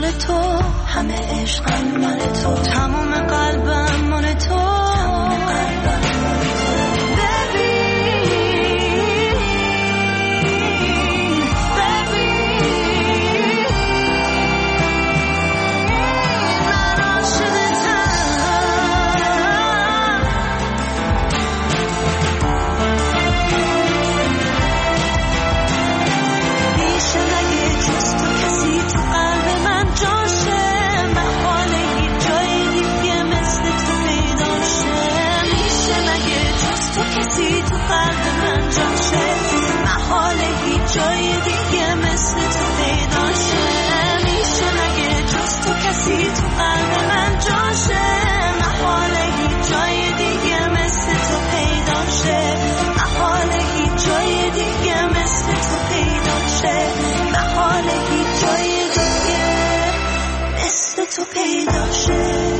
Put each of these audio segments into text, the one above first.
مال تو، همه عشقم مال تو، تمام قلبم مال تو، جای دیگه مثل تو پیدا شه. میشه نگه جز تو کسی تو قلب من جاشه. محاله هیچ جای دیگه مثل تو پیدا شه. محاله هیچ جای دیگه مثل تو پیدا شه. محاله هیچ جای دیگه مثل تو پیدا شه.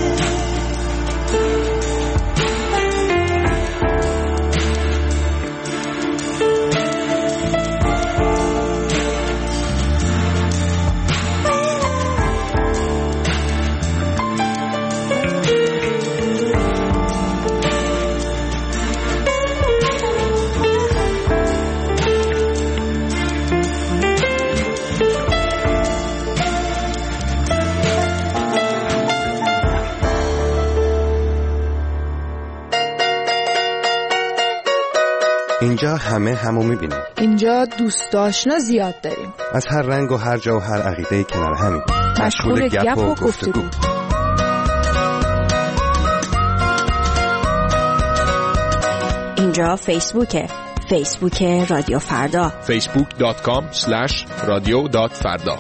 اینجا همه همو میبینیم. اینجا دوست آشنا زیاد داریم. از هر رنگ و هر جا و هر عقیده کنار همیم. مشغول گپ و گفتگو. اینجا فیسبوکه. فیسبوک رادیو فردا. facebook.com/radio.farda.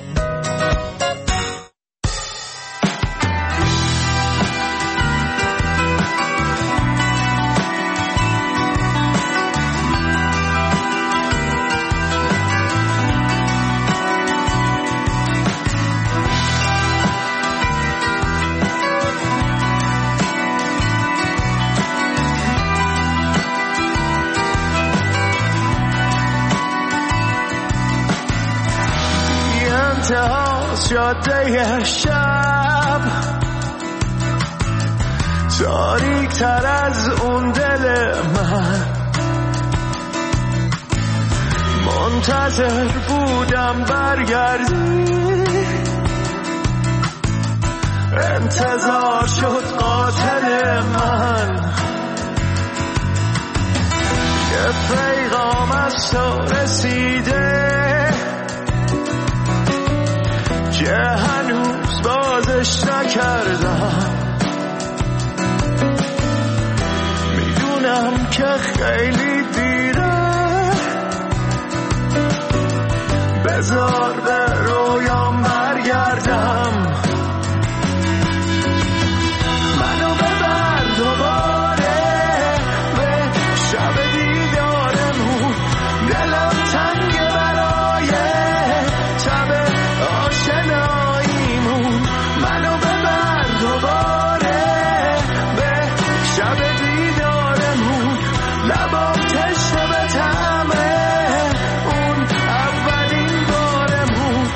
جاده شب تاریک تر از اون دل من، منتظر بودم برگردی، انتظار شد قاتل من. یه پیغام از تو رسیده که هنوز بازش نکردم. میدونم که خیلی دیره، بذار به رویام برگردم. منو ببر دوباره به شب دیدارمون، دلم تنگه برای شب آشناییمون. منو ببر دوباره به شب دیدارمون، لبام تشنه به طعم اون اولین بارمون.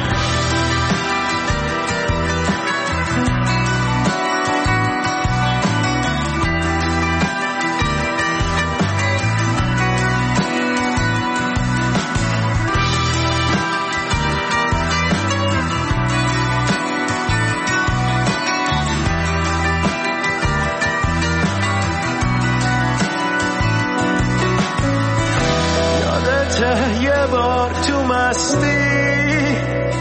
یه بار تو مستی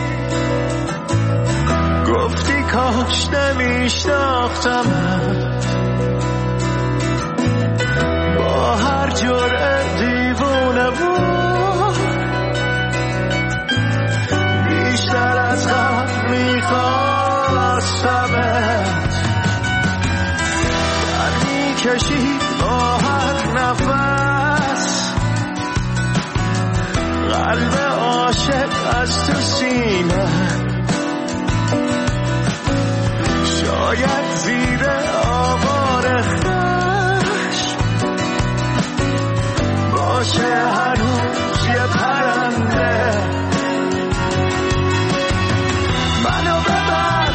گفتی کاش نمیشناختم، با هر جرعه دیوونه بود بیشتر از قبل میخواستمت. در میکشی با هر نفس قلب عاشق از تو سینه، شاید زیر آوار خش باشه هنوز یه پرنده. منو ببر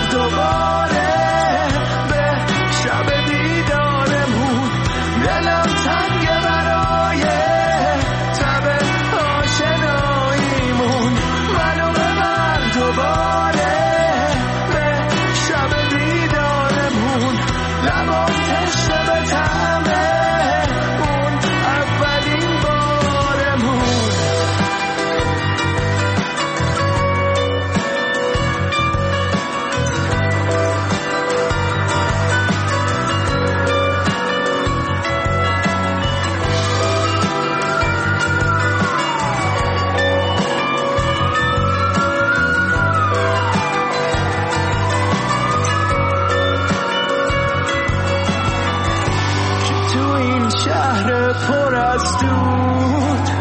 دود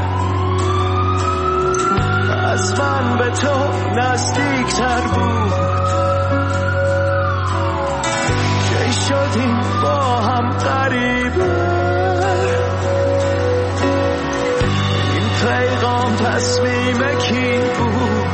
از من به تو نزدیکتر بود. کی شدیم با هم غریبه، این پیغام تصمیم کی بود؟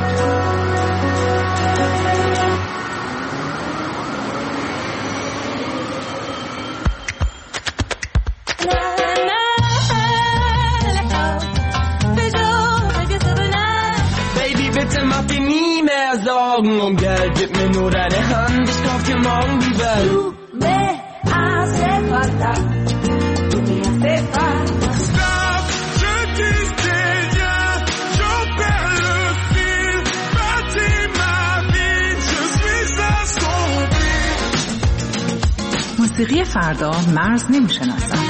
Sorgen um Geld, gib mir nur deine Hand, ich kauf dir morgen die Welt. Du me hace falta, tu me hace falta. Stop, je disais rien, j'en perds le fil, bâtis ma vie, je suis assombri. موسیقی فردا مرز نمی‌شناسد.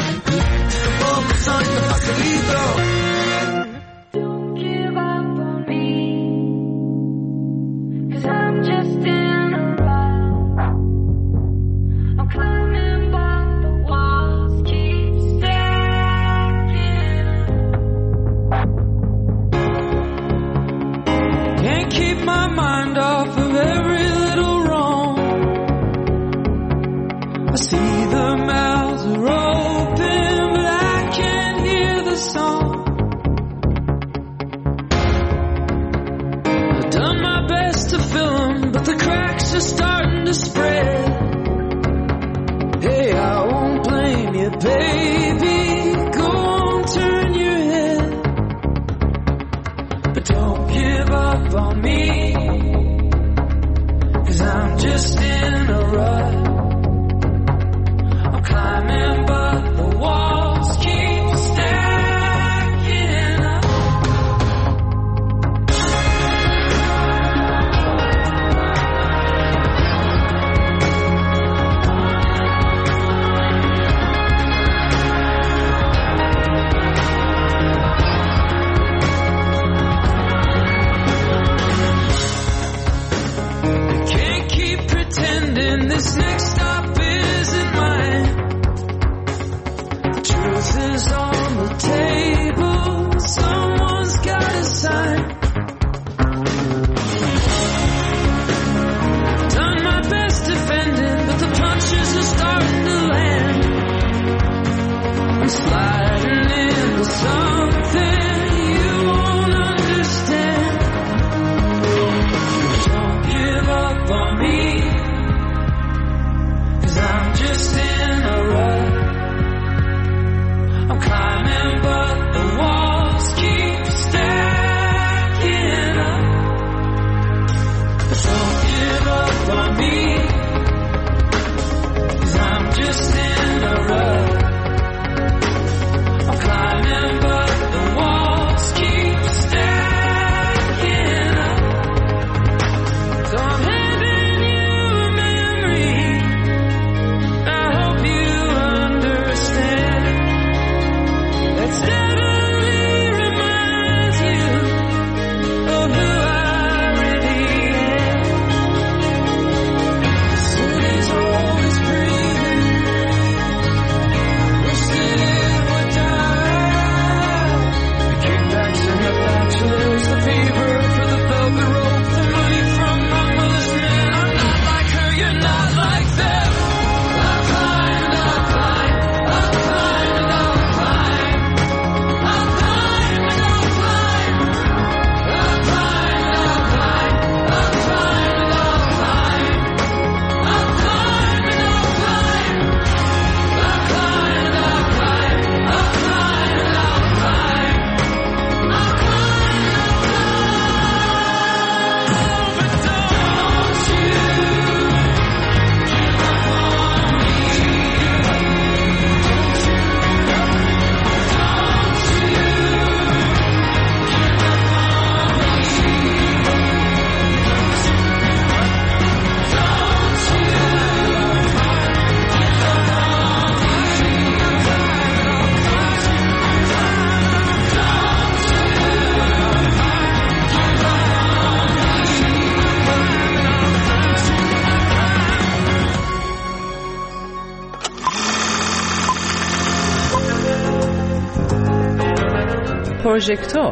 پروژکتور.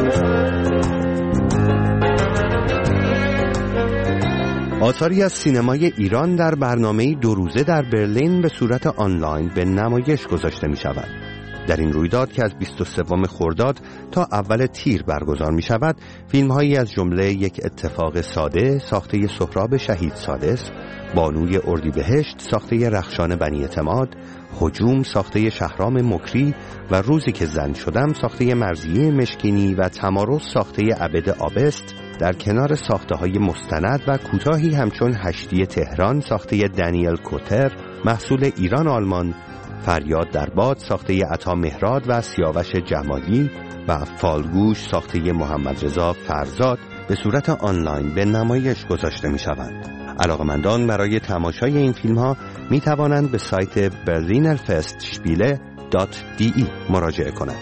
آثاری از سینمای ایران در برنامه‌ای 2 روزه در برلین به صورت آنلاین به نمایش گذاشته می شود. در این رویداد که از 23 خرداد تا اول تیر برگزار می شود، فیلم‌هایی از جمله یک اتفاق ساده ساخته سهراب شهید سادس، بانوی اردیبهشت ساخته رخشان بنی اعتماد، هجوم ساخته شهرام مکری و روزی که زن شدم ساخته مرضیه مشکینی و تمارض ساخته عبد آبست در کنار ساخته‌های مستند و کوتاهی همچون هشتی تهران ساخته دانیل کوتر محصول ایران آلمان، فریاد در باد ساخته عطا مهراد و سیاوش جمالی و فالگوش ساخته محمد رضا فرزاد به صورت آنلاین به نمایش گذاشته می شوند. علاقمندان برای تماشای این فیلم ها می توانند به سایت berlinerfestspiele.de مراجعه کنند.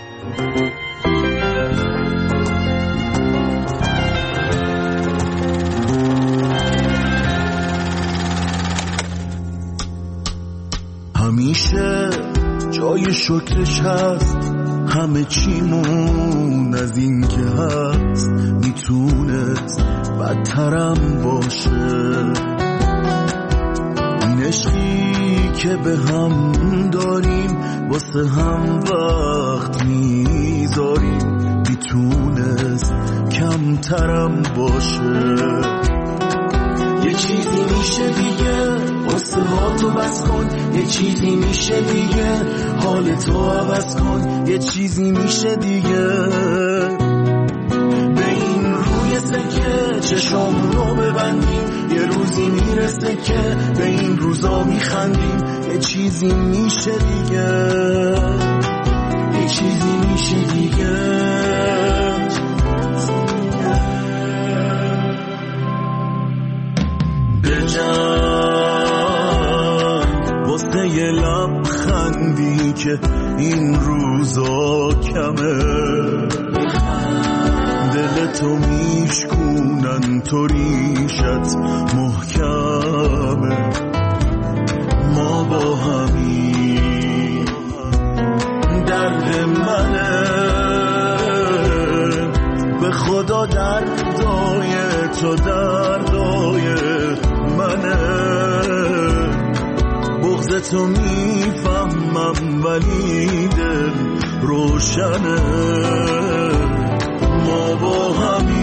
همیشه جای شکرش هست، همه چیمون از این که هست میتونست بدترم باشه. این عشقی که به هم داریم واسه هم وقت میذاریم میتونست کمترم باشه. یه چیزی میشه دیگه واسه ها تو بس کن، یه چیزی میشه دیگه حال تو عوض کن، یه چیزی میشه دیگه به این روی سکه چشامونو ببندیم، یه روزی میرسه که به این روزا میخندیم، یه چیزی میشه دیگه، یه چیزی میشه دیگه. واسه یه لبخندی که این روزا کمه، دلتو میشکونن تو ریشت محکمه. ما با همین درد منه، به خدا دردای تو دردای منه. بغضتو میفهمم ولی دل روشنه. ما با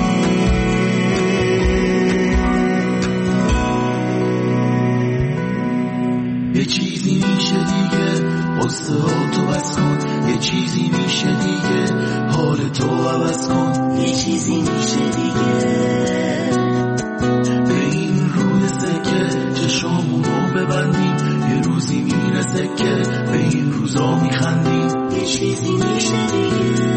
همین یه چیزی میشه دیگه قصه ها تو بس کن، یه چیزی میشه دیگه حال تو عوض کن، یه چیزی میشه دیگه به این روی سکه چشامونو ببندیم، یه روزی میرسه که به این روزا میخندیم، یه چیزی میشه دیگه،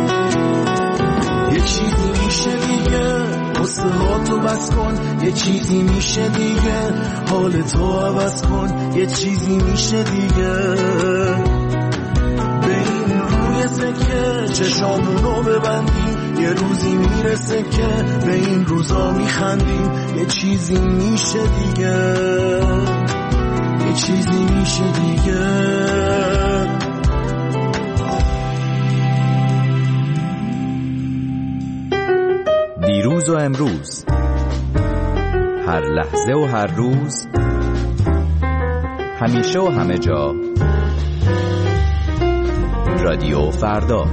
یه چیزی میشه دیگه قصه ها تو بس کن، یه چیزی میشه دیگه حال تو عوض کن، یه چیزی میشه دیگه به این روی سکه چشامونو ببندیم، یه روزی میرسه که به این روزا میخندیم، یه چیزی میشه دیگه، یه چیزی میشه دیگه. دیروز و امروز، هر لحظه و هر روز، همیشه و همه جا، رادیو فردا.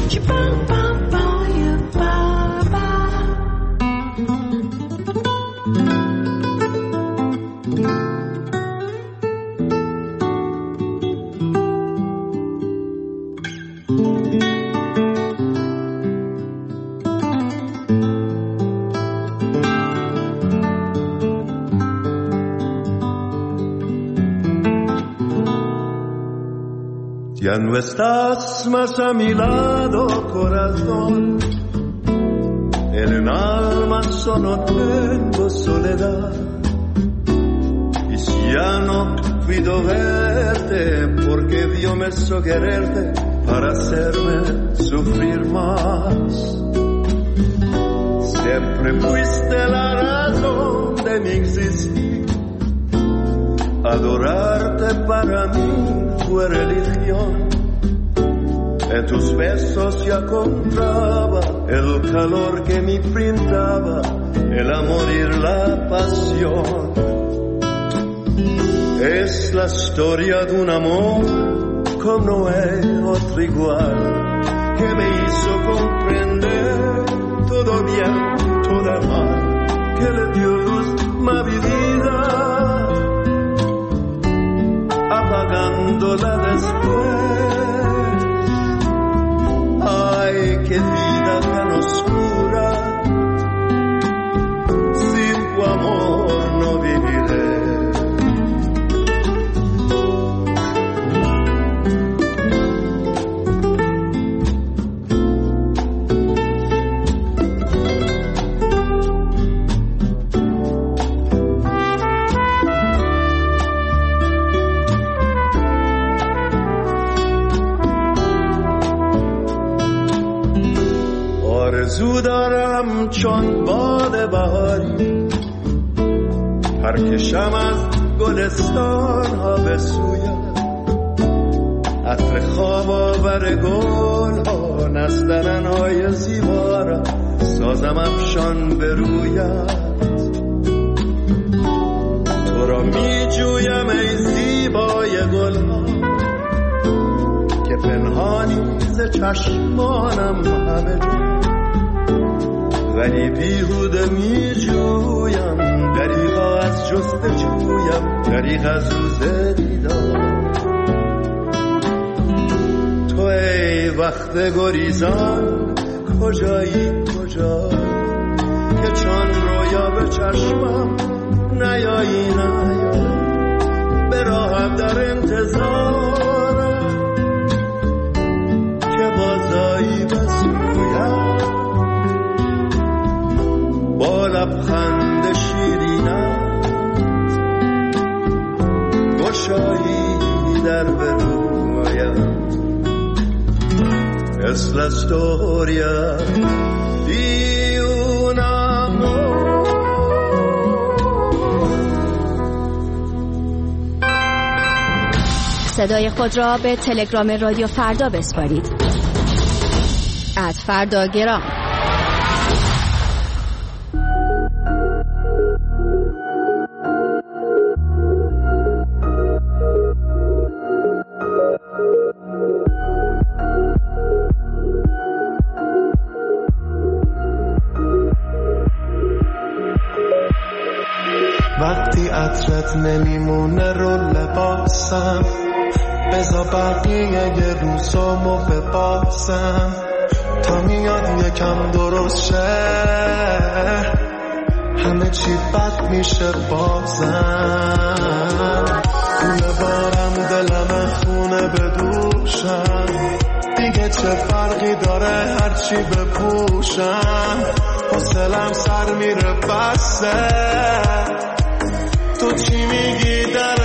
Ya no estás más a mi lado, corazón. En el alma solo tengo soledad. Y si ya no puedo verte, porque Dios me hizo quererte para hacerme sufrir más. Siempre fuiste la razón de mi existir. Adorarte para mí fue religión. e tus besos ya compraba el calor que me brindaba el amor y la pasión. Es la historia de un amor como no hay otro igual, que me hizo comprender todo bien, todo mal, que le dio luz a mi vida, apagándola después. Ay, qué vida tan oscura, sin tu amor no viviré. آرزو دارم چون باد بهاری پرکشم از گلستان ها به سویت، عطر خواب آور گل ها نسترن های زیبا را سازم افشان به رویت. تو را می جویم ای زیبای گل ها که پنهانی ز چشمانم همه جا، ولی بیهوده می جویم دریغا از جستجویم، دریغ از روز دیدار. تو ای وقت گریزان کجایی کجایی که چون رویا به چشمم نیایی نیایی، به راهم در انتظارم که بازایی به سویم، با لبخند شیرینت گشایی در به رویم. Es la storia di un amor. صدای خود را به تلگرام رادیو فردا بسپارید. @فرداگرام. وقتی عطرت نمیمونه رو لباسم، بذار بقیه یه روزامو بباسم تا میاد یکم درست شه، همه چی بد میشه بازم. کوله بارم دلم خونه بدوشم، دیگه چه فرقی داره هرچی بپوشم، حوصله‌ام سر میره بسه، تو چی میگی در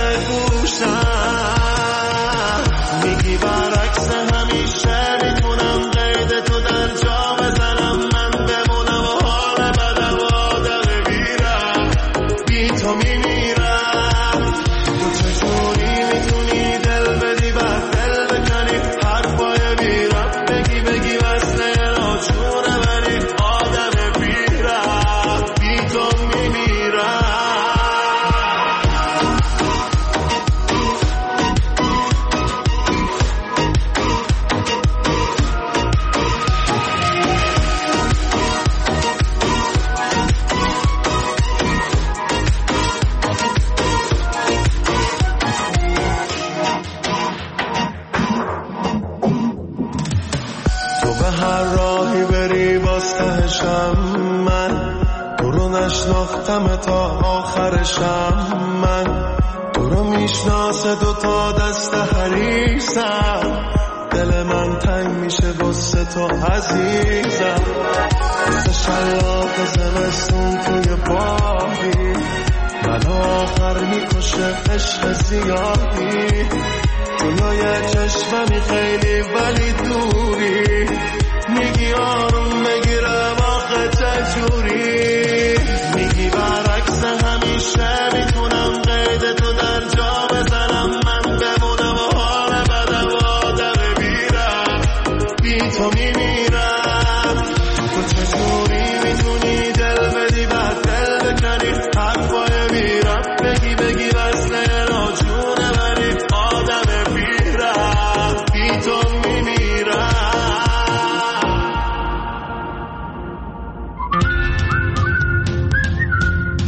گوشم، میگی برعکس همیشه میتونم قید تو در جا بزنم، من بمونم و حال بدم آدم بیرم، بی تو میمیرم. تو چجوری میتونی دل بدی بعد دل بکنی، حرفای بیرم بگی وصله ناجونه ولی آدم بیرم، بی تو میمیرم. هر راهی بری باستهشم، من تو رو نشناختم تا آخرشم، من تو رو میشناسه دوتا دست حریصم، دل من تنگ میشه واسه تو عزیزم، مثل شلاق زمستون توی باغی، من آخر میکشه عشق زیادی، جلوی چشممی خیلی ولی دوری، میگی آروم بگیرم آخه چجوری، میگی برعکس همیشه میتونم قید تو در جا بزنم، من بمونم و حال بدم آدم بیرم،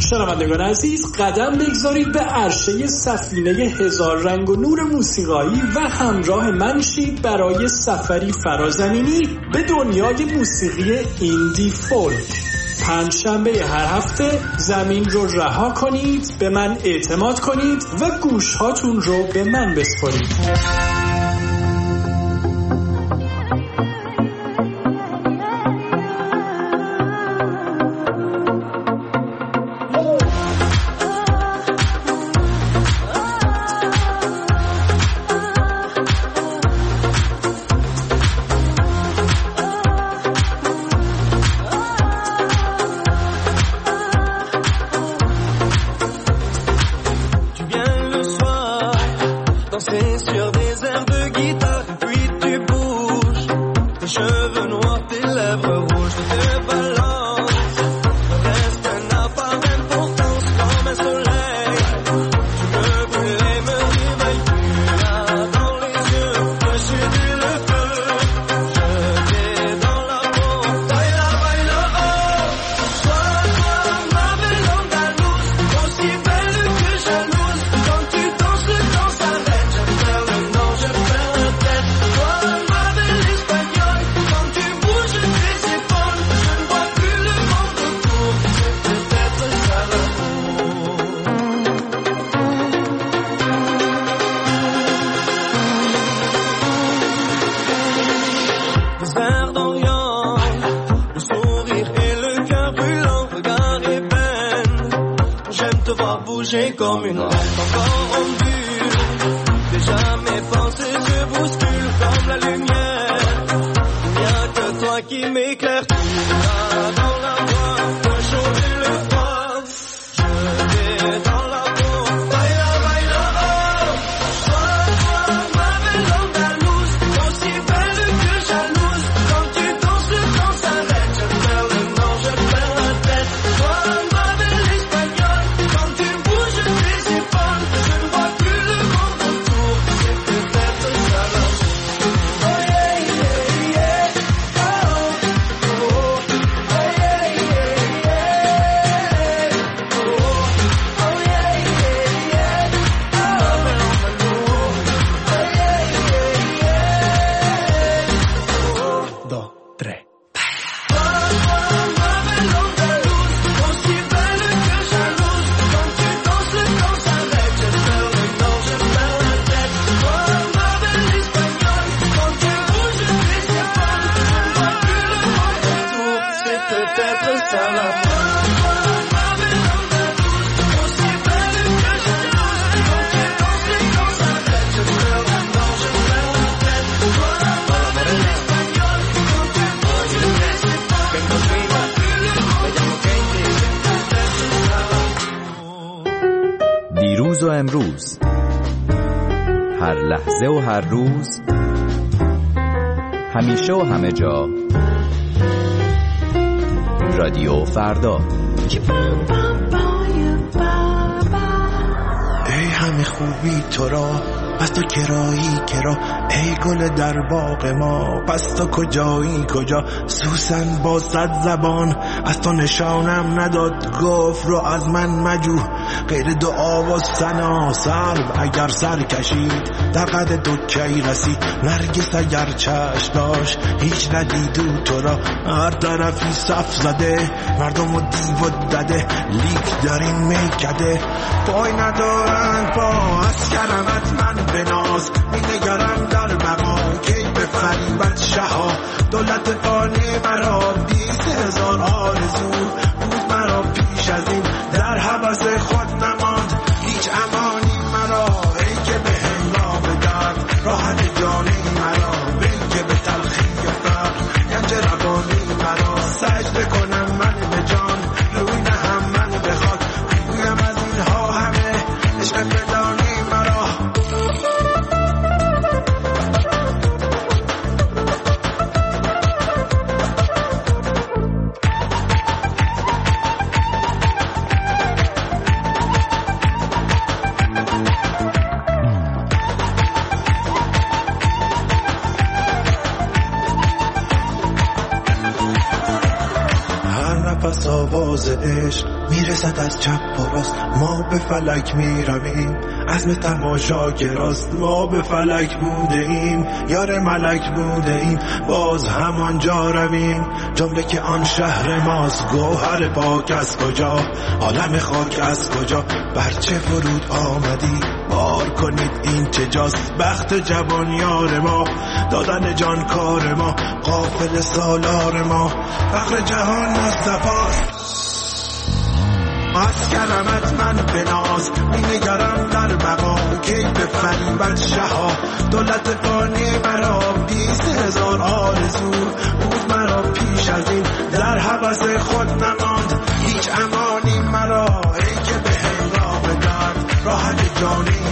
شنوندگان عزیز، قدم بگذارید به عرشه سفینه هزار رنگ و نور موسیقایی و همراه من شید برای سفری فرازمینی به دنیای موسیقی ایندی فولک. پنجشنبه هر هفته زمین رو رها کنید، به من اعتماد کنید و گوشهاتون رو به من بسپارید. Comme une lampe encore en vue, déjà mes pensées se bousculent comme la lumière. Il n'y a que toi qui m'éclaire, tu vas dans la voie, le chaud et le froid. Je vais dans la peau, baila, baila, oh. Toi, ma belle andalouse, aussi belle que jalouse. Quand tu danses, le temps s'arrête. Je perds le nord, je perds la tête. Toi, ma belle espagnole, quand tu bouges tes épaules, je ne vois plus le monde autour. C'est peut-être ça la vie. Oh yeah, yeah, yeah. Oh, oh, oh. Oh yeah, yeah, yeah. Oh, oh yeah, yeah, yeah. Oh, ma belle andalouse. Oh yeah, yeah, yeah. Oh, 2, 3. دیروز و امروز، هر لحظه و هر روز، همیشه و همه جا، رادیو فردا. ای همه خوبی تو را، پس تو کرایی کرا، ای گل در باغ ما، پس تو کجایی کجا؟ سوسن با 100 زبان از تو نشانم نداد، گفت رو از من مجو غیر دعا و ثنا. سرو اگر سر کشید در قد دکی رسید، نرگس اگر چشم داشت هیچ ندیدو تو را. هر طرفی صف زده مردم و دیو و دده، لیک در این میکده پای ندارند پا. از کرمت من بناز می نگرم در بقا، کی به فریبت شها دولت فانی مرا. 20,000 آرزو بود مرا پیش از این، در حوض خود نماند هیچ امانی مرا. ای که به هنگام درد راحت جانی مرا، ای که به تلخی فرق گنج روانی مرا. سجده کنم من به جان روی نهم من بخواد، بگویم از اینها همه عشق بدانی مرا. پرواز عشق میرسد از چپ و راست، ما به فلک میرویم، عزم تماشاگراست، ما به فلک بوده ایم، یار ملک بوده ایم، باز همانجا رویم، جمله که آن شهر ماست، گوهر پاک از کجا، عالم خاک از کجا، برچه فرود آمدی، بار کنید این چه جاست، بخت جوان یار ما، دادن جان کار ما، قافل سالار ما، فقر جهان مصطفاست. از کرمت من بناز، می نگرم در بقا، کی به فریبت شها، دولت فانی مرا، 20,000 آرزو بود مرا پیش از این، در حوض خود نماند هیچ امانی مرا، ای که به هنگام درد راحت جانی